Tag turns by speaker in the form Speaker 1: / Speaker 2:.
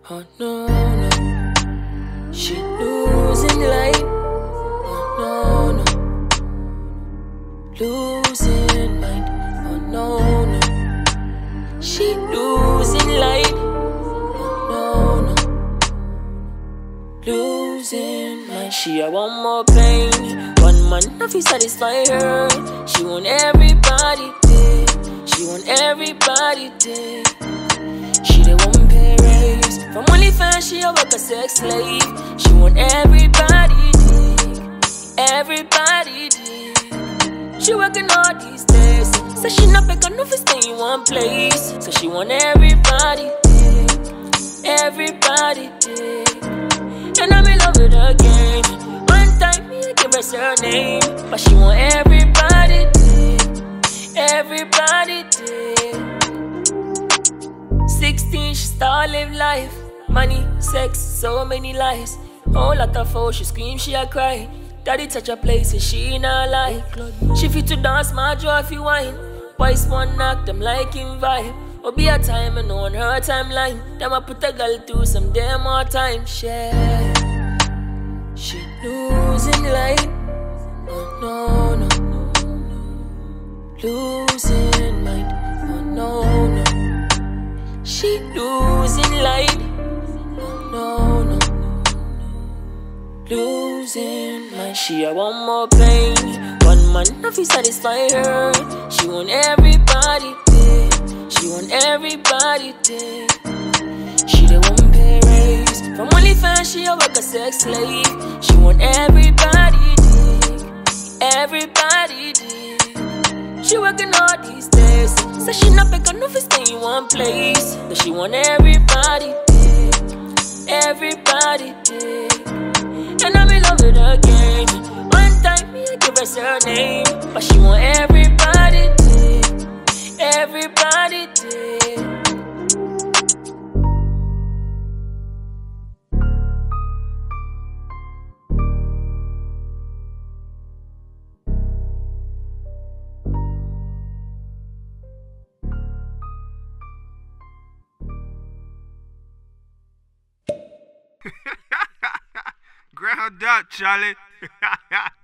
Speaker 1: Oh no, no. She losing light. Oh no, no. Losing mind. Oh no, no. She losing light. Oh no, no. Losing mind. She a one more pain. One man if he satisfy her. She want everybody day. She want everybody day. She the one pay raise. From OnlyFans she a work a sex slave. She want everybody dig. Everybody dig. She working all these days. So she not pick enough to stay in one place. So she want everybody dig. Everybody dig. And I'm in love with her again. One time me I give her surname. But she want everybody dig. Everybody dig. 16, she start live life. Money, sex, so many lies. Whole lot of foes, she scream, she a cry. Daddy touch her places, she not like. She fit to dance, my joy if you wine. Boys one knock, them like him vibe. Or be a time and on her timeline. Them I put a girl through some damn more time. Share. She losing light. Oh no, no. Losing mind. Oh no, no. She losing light. Oh no, no. Losing mind. She a one more pain. One man if he satisfy her. She want everybody day. She want everybody day. She the one pay raise. From OnlyFans she a work a sex slave. She want everybody dig. Everybody dig. She working all these days. So she not pick enough to stay in one place. But she want everybody dig. Everybody dig. And I'm in love with her again. One time me I give her surname. But she want everybody dig. Everybody dig.
Speaker 2: Ground up, Charlie.